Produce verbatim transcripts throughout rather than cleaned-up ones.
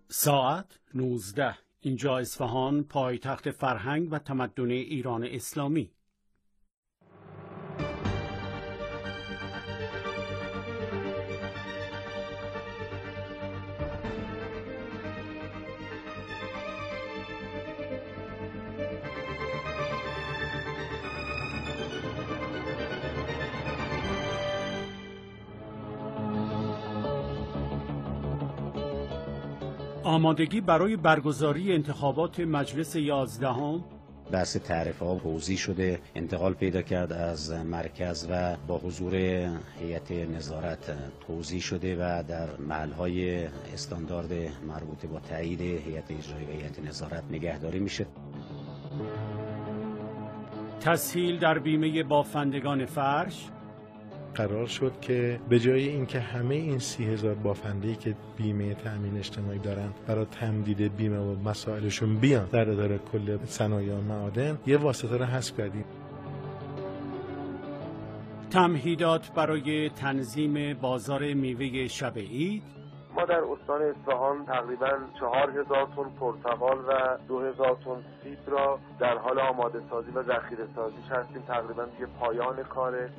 ساعت نوزده. اینجا اصفهان، پایتخت فرهنگ و تمدن ایران اسلامی. آمادگی برای برگزاری انتخابات مجلس یازدهم. بحث تعرفه‌ها توضیح شده، انتقال پیدا کرد از مرکز و با حضور هیئت نظارت توضیح شده و در محل‌های استاندارد مربوط با تایید هیئت اجرایی و هیئت نظارت نگهداری میشه. تسهیل در بیمه بافندگان فرش. قرار شد که به جای اینکه همه این سی هزار بافنده‌ای که بیمه تأمین اجتماعی دارن برای تمدید بیمه و مسائلشون بیان در اداره کل صنایع و معادن، یه واسطه رو حذف کردیم. تمهیدات برای تنظیم بازار میوه شب عید. ما در استان اصفهان تقریباً چهار هزار تن پرتقال و دو هزار تن سیب را در حال آماده سازی و ذخیره سازیش هستیم. تقریباً دیگه پایان کاره.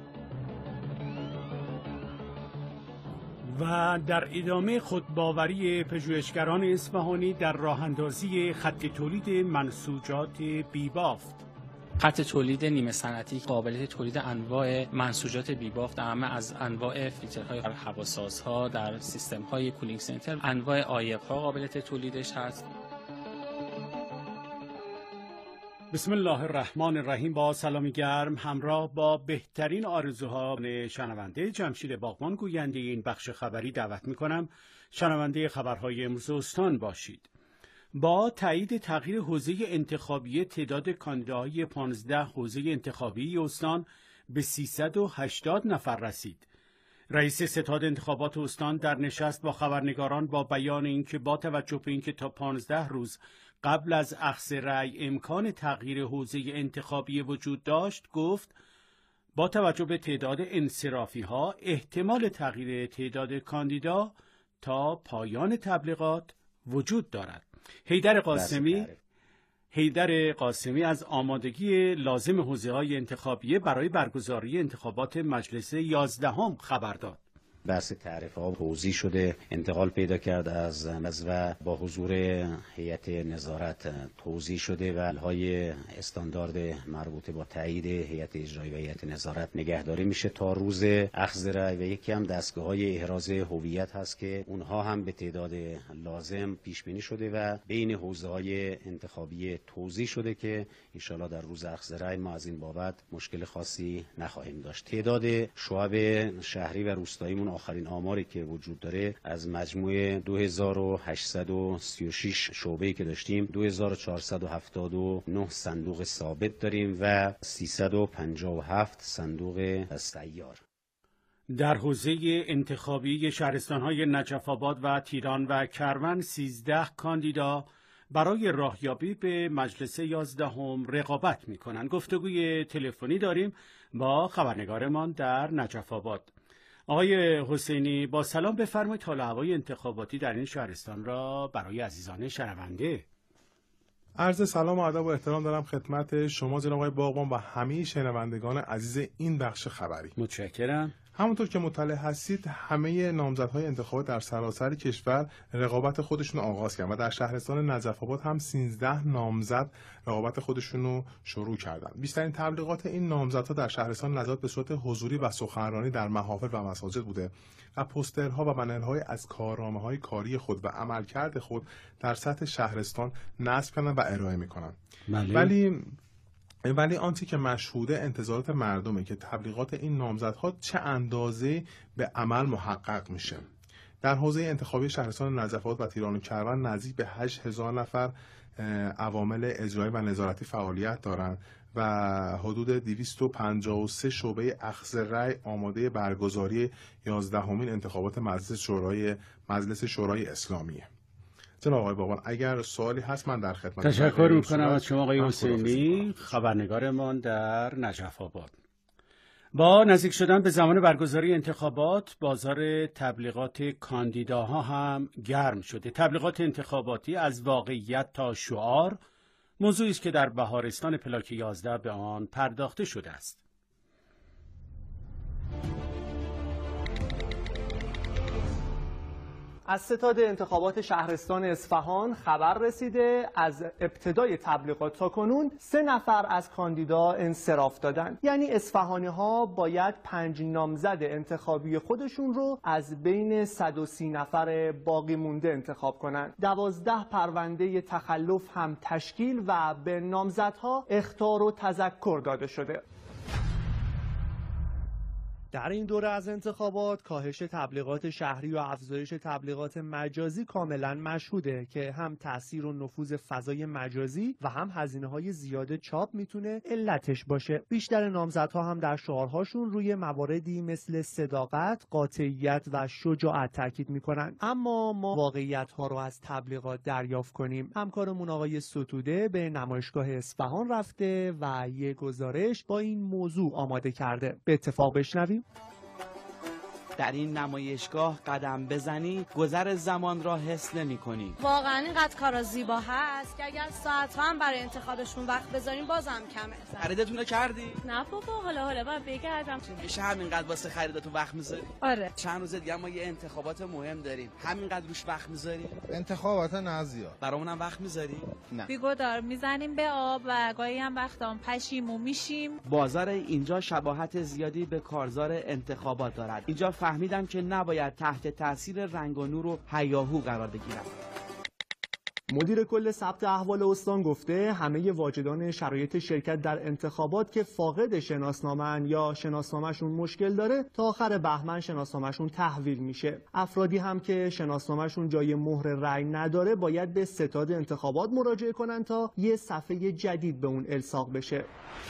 و در ادامه خودباوری پژوهشگران اصفهانی در راه‌اندازی خط تولید منسوجات بی‌بافت. خط تولید نیمه صنعتی قابلیت تولید انواع منسوجات بی‌بافت، همه از انواع فیلترهای هواسازها در سیستم‌های کولینگ سنتر، انواع عایق‌ها قابلیت تولیدش هست. بسم الله الرحمن الرحیم. با سلامی گرم همراه با بهترین آرزوها شنونده، جمشید باغبان گوینده این بخش خبری دعوت می‌کنم شنونده خبرهای امروز استان باشید. با تایید تغییر حوزه انتخابی تعداد کاندیداهای پانزده حوزه انتخابی استان به سیصد و هشتاد نفر رسید. رئیس ستاد انتخابات استان در نشست با خبرنگاران با بیان اینکه با توجه به اینکه تا پانزده روز قبل از اخذ رأی امکان تغییر حوزه انتخابی وجود داشت، گفت با توجه به تعداد انصرافی ها احتمال تغییر تعداد کاندیدا تا پایان تبلیغات وجود دارد. حیدر قاسمی حیدر قاسمی از آمادگی لازم حوزه‌های انتخابیه برای برگزاری انتخابات مجلس یازدهم خبر داد. بحث تعرفه‌ها توضیح شده، انتقال پیدا کرد از از و با حضور هیئت نظارت توضیح شده و محل‌های استاندارد مربوط با تایید هیئت اجرایی و هیئت نظارت نگهداری میشه تا روز اخذ رأی. و یکی هم دستگاه‌های احراز هویت هست که اونها هم به تعداد لازم پیش بینی شده و بین حوزه‌های انتخابی توضیح شده که انشالله در روز اخذ رأی ما از این بابت مشکل خاصی نخواهیم داشت. تعداد شعب شهری و روستاییمون آخرین آماری که وجود داره از مجموع دو هزار و هشتصد و سی و شش شعبه‌ای که داشتیم، دو هزار و چهارصد و هفتاد و نه صندوق ثابت داریم و سیصد و پنجاه و هفت صندوق سیار. در حوزه انتخابی شهرستان‌های نجف آباد و تیران و کرمن سیزده کاندیدا برای راهیابی به مجلس یازدهم رقابت می‌کنند. گفتگوی تلفنی داریم با خبرنگارمان در نجف آباد. آقای حسینی، با سلام بفرمایید حال هوای انتخاباتی در این شهرستان را برای عزیزان شنونده. عرض سلام و ادب و احترام دارم خدمت شما جناب آقای باغبان و همه شنوندگان عزیز این بخش خبری. متشکرم. همونطور که مطلع هستید، همه نامزدهای انتخابات در سراسر کشور رقابت خودشون رو آغاز کردن و در شهرستان نجف آباد هم سیزده نامزد رقابت خودشون رو شروع کردن. بیشترین تبلیغات این نامزدها در شهرستان نجف به صورت حضوری و سخنرانی در محافل و مساجد بوده و پوسترها و بنرهای از کارنامه‌های کاری خود و عملکرد خود در سطح شهرستان نصب کردن و ارائه می‌کنن. ولی ولی آنچه که مشهوده انتظارات مردمه که تبلیغات این نامزدها چه اندازه به عمل محقق میشه. در حوزه انتخابی شهرستان نجف آباد و تیران و کرمن نزدیک به هشت هزار نفر عوامل اجرایی و نظارتی فعالیت دارند و حدود دویست و پنجاه و سه شعبه اخذ رأی آماده برگزاری یازدهمین انتخابات مجلس شورای مجلس شورای اسلامیه. جناب آقای باغبان، اگر سوالی هست من در خدمت. تشکر میکنم از شما آقای حسینی، خبرنگارمان در نجف آباد. با نزدیک شدن به زمان برگزاری انتخابات، بازار تبلیغات کاندیداها هم گرم شده. تبلیغات انتخاباتی از واقعیت تا شعار، موضوعی است که در بهارستان پلاک یازده به آن پرداخته شده است. از ستاد انتخابات شهرستان اصفهان خبر رسیده از ابتدای تبلیغات تا کنون سه نفر از کاندیدا انصراف دادن. یعنی اصفهانی ها باید پنج نامزد انتخابی خودشون رو از بین صد و سی نفر باقی مونده انتخاب کنن. دوازده پرونده تخلف هم تشکیل و به نامزدها اخطار و تذکر داده شده. در این دوره از انتخابات کاهش تبلیغات شهری و افزایش تبلیغات مجازی کاملا مشهوده که هم تأثیر و نفوذ فضای مجازی و هم هزینه‌های زیاد چاپ میتونه علتش باشه. بیشتر نامزدها هم در شعارهاشون روی مواردی مثل صداقت، قاطعیت و شجاعت تاکید میکنن. اما ما واقعیت‌ها رو از تبلیغات دریافت کنیم. همکارمون آقای ستوده به نمایشگاه اصفهان رفته و یه گزارش با این موضوع آماده کرده. به اتفاق بشنویم. در این نمایشگاه قدم بزنی گذر زمان را حس نمی‌کنی. واقعا اینقدر کارا زیبا هست که اگر ساعت‌ها هم برای انتخابشون وقت بذاریم بازم کمه. خریدتون رو کردی؟ نه بابا، حالا حالا باید بگردم. میشه همینقدر واسه خریدتون وقت می‌ذاری؟ آره. چند روز دیگه ما یه انتخابات مهم داریم. همینقدر روش وقت می‌ذاری؟ انتخابات نه زیاد. برامونم وقت می‌ذاری؟ نه. بیگو دار میزنیم به آب و گاهی هم وقتام پشیمون میشیم. بازار اینجا شباهت زیادی به کارزار انتخابات دارد. اینجا فهمیدم که نباید تحت تاثیر رنگ و نور و هیاهو قرار بگیرم. مدیر کل ثبت احوال استان گفته همه واجدان شرایط شرکت در انتخابات که فاقد شناسنامه‌اند یا شناسنامه‌شون مشکل داره تا آخر بهمن شناسنامه‌شون تحویل میشه. افرادی هم که شناسنامه‌شون جای مهر رأی نداره باید به ستاد انتخابات مراجعه کنن تا یه صفحه جدید به اون الصاق بشه.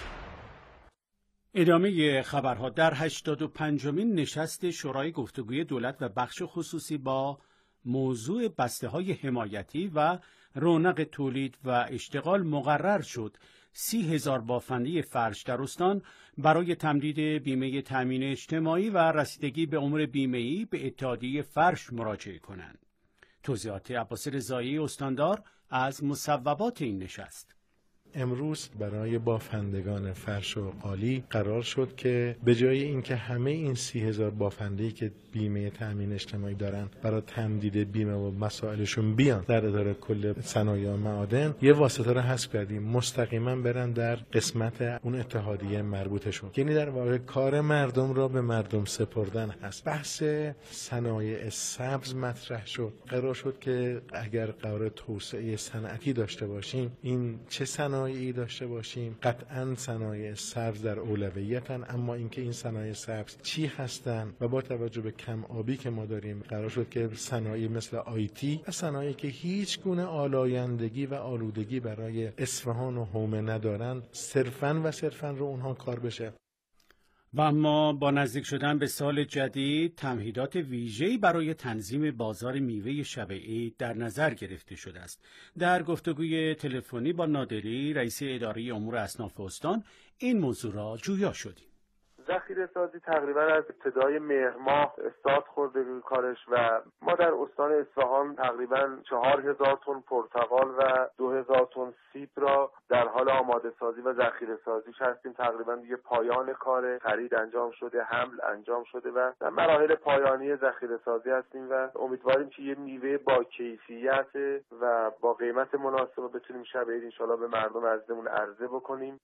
ادامه خبرها. در هشتاد و پنجمین نشست شورای گفتگوی دولت و بخش خصوصی با موضوع بسته‌های حمایتی و رونق تولید و اشتغال مقرر شد سی هزار بافنده فرش در استان برای تمدید بیمه تامین اجتماعی و رسیدگی به عمر بیمه‌ای به اتحادیه فرش مراجعه کنند. توضیحات عباس رضایی استاندار از مصوبات این نشست. امروز برای بافندگان فرش و قالی قرار شد که به جای اینکه همه این سی هزار بافنده‌ای که بیمه تامین اجتماعی دارن برای تمدید بیمه و مسائلشون بیان در اداره کل صنایع و معادن، یه واسطه رو حذف کردیم، مستقیما برن در قسمت اون اتحادیه مربوطشون. یعنی در واقع کار مردم را به مردم سپردن هست. بحث صنایع سبز مطرح شد. قرار شد که اگر قرار توسعه صنعتی داشته باشیم، این چه صنایع صنایعی داشته باشیم. قطعاً صنایع سبز در اولویتن، اما اینکه این صنایع سبز چی هستن و با توجه به کم آبی که ما داریم قرار شد که صنایعی مثل آیتی و صنایعی که هیچ گونه آلایندگی و آلودگی برای اصفهان و حومه ندارن صرفاً و صرفاً رو اونها کار بشه. و اما با نزدیک شدن به سال جدید تمهیدات ویژه‌ای برای تنظیم بازار میوه شب عید در نظر گرفته شده است. در گفتگوی تلفنی با نادری رئیس اداره امور اصناف استان این موضوع را جویا شدیم. ذخیره سازی تقریبا از ابتدای مهر ماه استارت خورده روی کارش و ما در استان اصفهان تقریبا چهار هزار تن پرتقال و دو هزار تن سیب را در حال آماده سازی و ذخیره سازیش هستیم. تقریبا دیگه پایان کار خرید انجام شده، حمل انجام شده و در مراحل پایانی ذخیره سازی هستیم و امیدواریم که یه میوه با کیفیت و با قیمت مناسب بتونیم شب عید ان شاءالله به مردم عزیزمون عرضه بکنیم.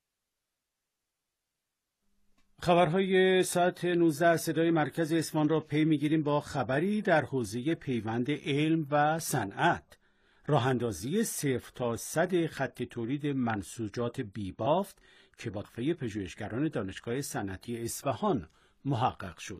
خبرهای ساعت نوزده صدای مرکز اصفهان را پی میگیریم با خبری در حوزه پیوند علم و صنعت. راه اندازی صفر تا صد خط تولید منسوجات بیبافت که با وقفه پژوهشگران دانشگاه صنعتی اصفهان محقق شد.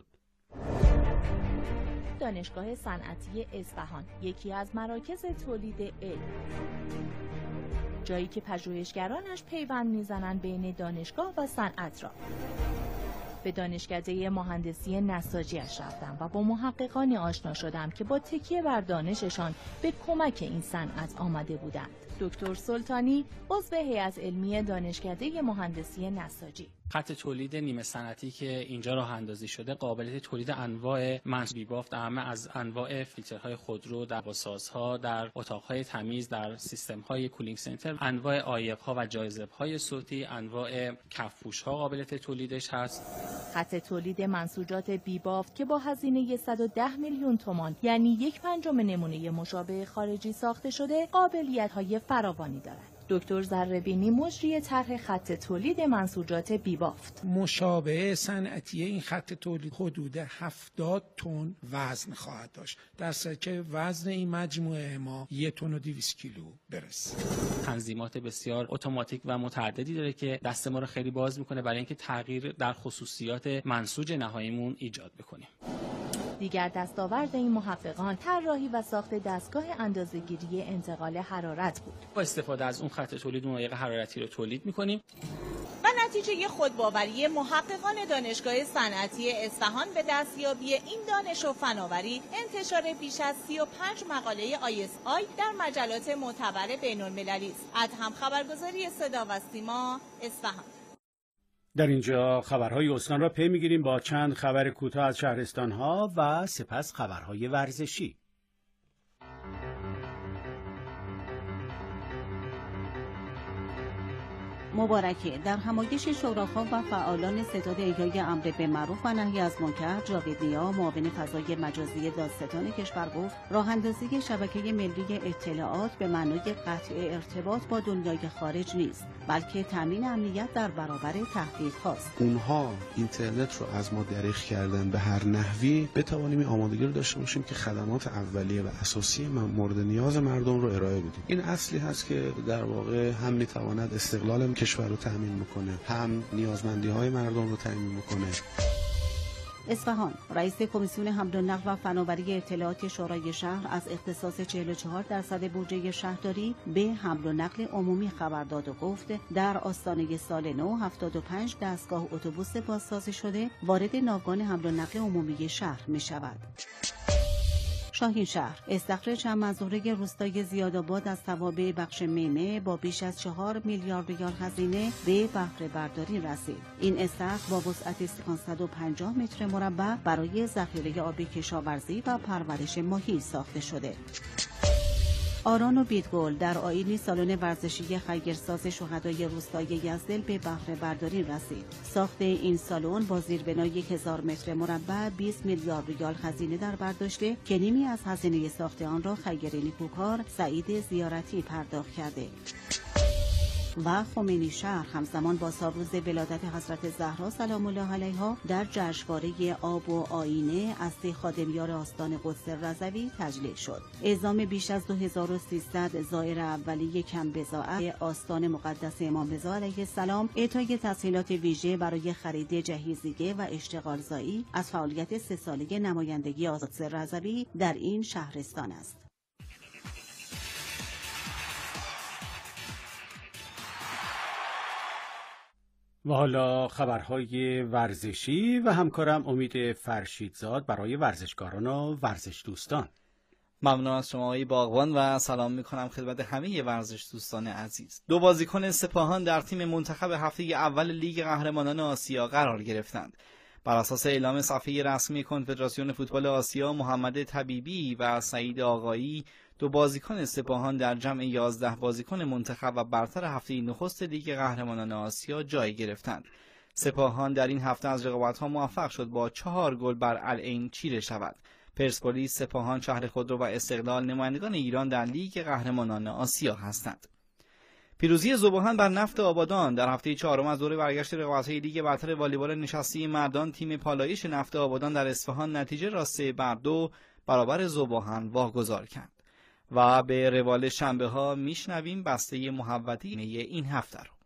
دانشگاه صنعتی اصفهان یکی از مراکز تولید علم، جایی که پژوهشگرانش پیوند میزنند بین دانشگاه و صنعت را. به دانشکده مهندسی نساجیش رفتم و با محققانی آشنا شدم که با تکیه بر دانششان به کمک این صنعت آمده بودند. دکتر سلطانی عضو هیئت علمی دانشکده مهندسی نساجی: خط تولید نیمه صنعتی که اینجا راه اندازی شده قابلیت تولید انواع منسوجات بی‌بافت همه از انواع فیلترهای خودرو در هواسازها، در اتاقهای تمیز، در سیستم‌های کولینگ سنتر، انواع عایق‌ها و جاذبه‌های صوتی، انواع کف‌پوش‌ها قابلیت تولیدش هست. خط تولید منسوجات بی‌بافت که با هزینه صد و ده میلیون تومان یعنی یک پنجم نمونه مشابه خارجی ساخته شده، قابلیت‌های فراوانی دارد. دکتر ذره‌بینی مجری طرح خط تولید منسوجات بی‌بافت: مشابه صنعتی این خط تولید حدود هفتاد تن وزن خواهد داشت، در صورتی که وزن این مجموعه ما یک تن و دویست کیلو برسه. تنظیمات بسیار اتوماتیک و متعددی داره که دست ما رو خیلی باز میکنه برای اینکه تغییر در خصوصیات منسوج نهاییمون ایجاد بکنیم. دیگر دستاورد این محققان طراحی و ساخت دستگاه اندازه‌گیری انتقال حرارت بود. با استفاده از اون خط تولید عایق حرارتی رو تولید می‌کنیم و نتیجه خودباوری محققان دانشگاه صنعتی اصفهان به دستیابی این دانش و فناوری انتشار بیش از سی و پنج مقاله آی اس آی در مجلات معتبر بین‌المللی است. ادهم خبرگزاری صدا و سیما، اصفهان. در اینجا خبرهای استان را پی می‌گیریم با چند خبر کوتاه از شهرستان‌ها و سپس خبرهای ورزشی. مبارکه در همایش شوراها و فعالان ستاد احیای امر به معروف و نهی از منکر، جاوید نیا معاون فضای مجازی دادستان کشور گفت راه اندازی شبکه ملی اطلاعات به معنای قطع ارتباط با دنیای خارج نیست، بلکه تامین امنیت در برابر تهدیدهاست. اونها اینترنت رو از ما دریغ کردن به هر نحوی، بتوانیم این آمادگی رو داشته باشیم که خدمات اولیه و اساسی مورد نیاز مردم رو ارائه بدیم. این اصلی هست که در واقع هم میتواند استقلال کشور رو تامین میکنه، هم نیازمندی های مردم رو تامین میکنه. اصفهان: رئیس کمیسیون حمل و نقل و فناوری اطلاعات شورای شهر از اختصاص چهل و چهار درصد بودجه شهرداری به حمل و نقل عمومی خبر داد و گفت در آستانه سال نو هفتاد و پنج دستگاه اتوبوس بازسازی شده وارد ناوگان حمل و نقل عمومی شهر می شود. شاهین شهر: استخراج چند منظوره روستای زیادآباد از توابع بخش میمه با بیش از چهار میلیارد ریال هزینه به بهره برداری رسید. این استخر با وسعت سیصد و پنجاه متر مربع برای ذخیره آب کشاورزی و پرورش ماهی ساخته شده. آران و بیدگل: در آیینی سالن ورزشی خیرساز شهدای روستای یزدل به بهره برداری رسید. ساخت این سالن با زیربنای یک هزار متر مربع بیست میلیارد ریال هزینه در برداشته که نیمی از هزینه ساخت آن را خیر نیکوکار سعید زیارتی پرداخت کرده. و خمینی شهر همزمان با سالروز ولادت حضرت زهرا سلام الله علیها در جشنواره آب و آینه از سه خادمیار آستان قدس رضوی تجلیل شد. اعزام بیش از دو هزار و سیصد زائر اولیه کم بضاعت آستان مقدس امام رضا علیه السلام، اعطای تسهیلات ویژه برای خرید جهیزیه و اشتغالزایی از فعالیت سه ساله نمایندگی قدس رضوی در این شهرستان است. و حالا خبرهای ورزشی و همکارم امید فرشیدزاد برای ورزشکاران و ورزش دوستان. ممنون از شما آقای باغبان و سلام میکنم خدمت همه ورزش دوستان عزیز. دو بازیکن سپاهان در تیم منتخب هفته اول لیگ قهرمانان آسیا قرار گرفتند. بر اساس اعلام صفحه رسمی کنفدراسیون فوتبال آسیا، محمد طبیبی و سعید آقایی دو بازیکن سپاهان در جمع یازده بازیکن منتخب و برتر هفته نخست لیگ قهرمانان آسیا جای گرفتند. سپاهان در این هفته از رقابت‌ها موفق شد با چهار گل بر العین چیره شود. پرسپولیس، سپاهان، شهر خودرو و استقلال نمایندگان ایران در لیگ قهرمانان آسیا هستند. پیروزی ذوب‌آهن بر نفت آبادان در هفته چهارم از دوره برگشت رقابت‌های لیگ برتر والیبال نشستی مردان، تیم پالایش نفت آبادان در اصفهان نتیجه را سه بر دو برابر ذوب‌آهن واگذار کرد. و به روال شنبه ها میشنویم بسته محوطه این هفته رو.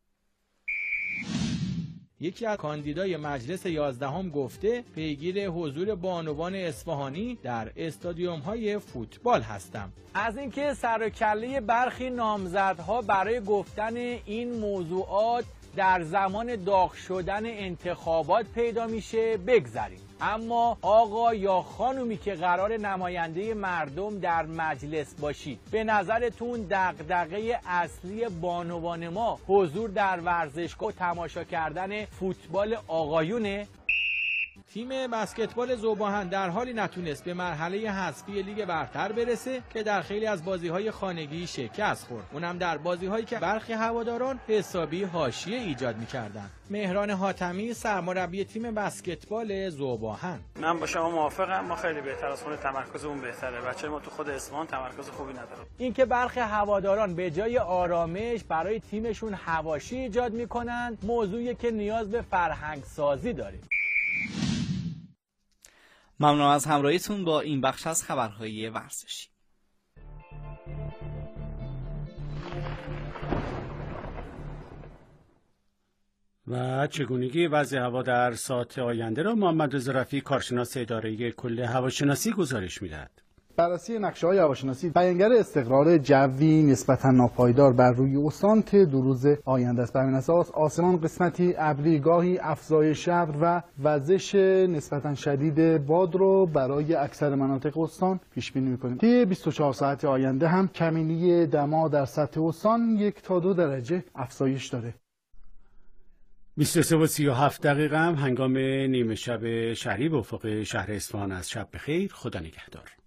یکی از کاندیدای مجلس یازدهم گفته پیگیر حضور بانوان اصفهانی در استادیوم های فوتبال هستم. از اینکه سر و کله برخی نامزدها برای گفتن این موضوعات در زمان داغ شدن انتخابات پیدا میشه بگذریم. اما آقا یا خانومی که قرار نماینده مردم در مجلس باشید، به نظرتون دغدغه اصلی بانوان ما حضور در ورزشگاه و تماشا کردن فوتبال آقایونه؟ تیم بسکتبال ذوب‌آهن در حالی نتونست به مرحله حذفی لیگ برتر برسه که در خیلی از بازی‌های خانگی شکست خورد، اونم در بازی‌هایی که برخی هواداران حسابی حاشیه ایجاد می‌کردند. مهران حاتمی سرمربی تیم بسکتبال ذوب‌آهن: من با شما موافقم، ما خیلی بهتر از خود تمرکزمون بهتره. بچه ما تو خود اصفهان تمرکز خوبی نداره. اینکه برخی هواداران به جای آرامش برای تیمشون حواشی ایجاد می‌کنند، موضوعی که نیاز به فرهنگ سازی داره. ممنون از همراهیتون با این بخش از خبرهای ورزشی. و چگونگی وضع هوا در ساعت آینده را محمد رضا رفیعی کارشناس اداره کل هواشناسی گزارش می‌دهد. بررسی نقشه‌های هواشناسی بیانگر استقرار جوی نسبتاً ناپایدار بر روی استان طی دو روز آینده است. بر این اساس آسمان قسمتی ابری، گاهی افزایش ابر و وزش نسبتاً شدید باد رو برای اکثر مناطق استان پیش بینی می‌کنیم. طی بیست و چهار ساعت آینده هم کمینی دما در سطح استان یک تا دو درجه افزایش داره. بیست و سه و سی و هفت دقیقه هم هنگام نیمه شب شهری به افق شهر اصفهان از شب بخیر. خدا نگهدار.